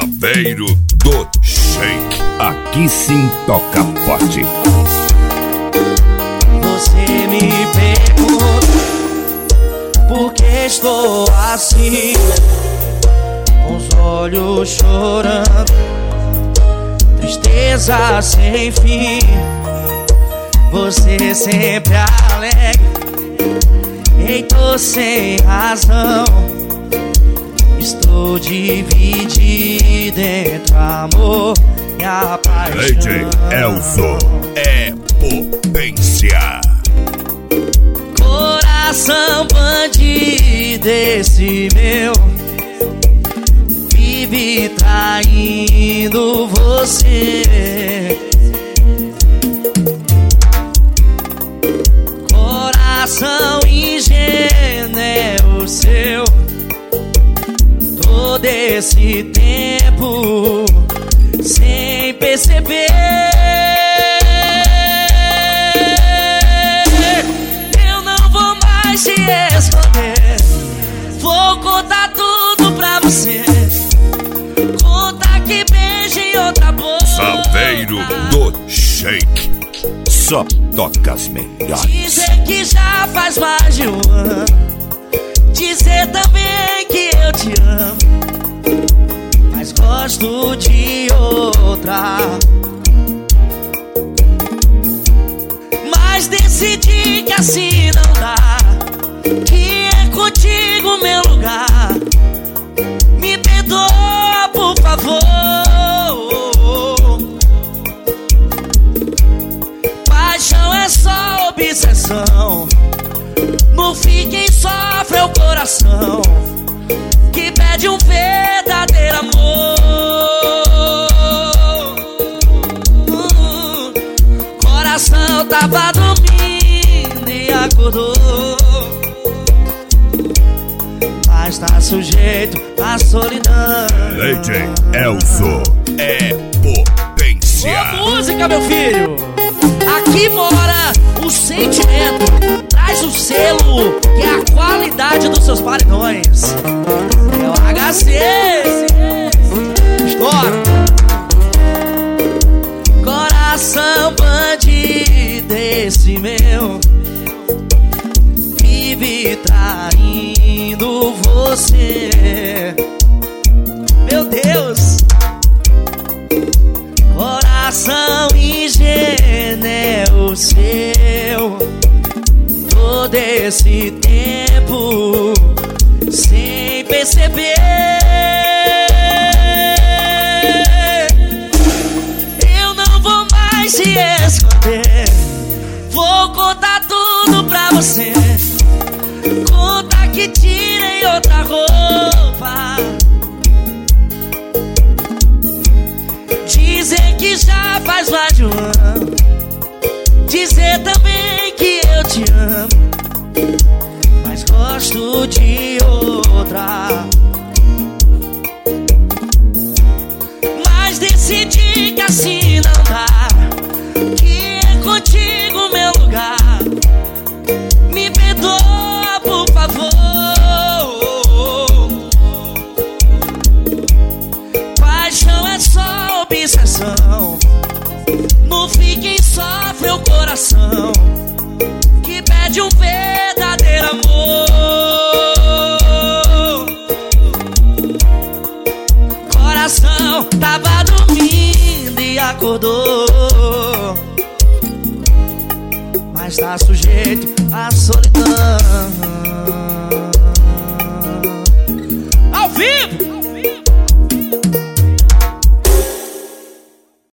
Saveiro do Shake. Aqui sim toca forte. Você me pergunta por que estou assim, com os olhos chorando, tristeza sem fim. Você sempre alegre, tô sem razão. Estou dividido entre amor e a paixão. DJ Elzo é potência. Coração bandido esse meu, vive traindo você. Coração ingênuo é o seu, todo esse tempo sem perceber. Eu não vou mais te esconder, vou contar tudo pra você. Conta que beijo em outra boca. Saveiro do Shake, só toca as melhores. Dizer que já faz mais de um ano, dizer também que eu te amo, mas gosto de outra. Mas decidi que assim não dá, que é contigo meu lugar. Me perdoa, por favor. Paixão é só obsessão, no fim quem sofre é o coração, que pede um verdadeiro amor. Coração tava dormindo e acordou, mas tá sujeito à solidão. DJ Elzo é potência. Boa música, meu filho. Aqui mora o sentimento, traz o selo que é a qualidade dos seus paredões. É o HC. Estoura. Coração bandido esse meu, vive traindo você. Meu Deus. Coração ingênuo é o seu, todo esse tempo sem perceber. Eu não vou mais te esconder, vou contar tudo pra você. Conta que tirei outra roupa, dizer que já faz mais de um ano, dizer também que eu te amo, mas gosto de outra. Mas decidi que assim não dá, que é contigo meu lugar. Me perdoa, por favor. Paixão é só obsessão, no fim quem sofre é o coração, que pede um verdadeiro amor. Coração tava dormindo e acordou, mas tá sujeito à solidão. Ao vivo!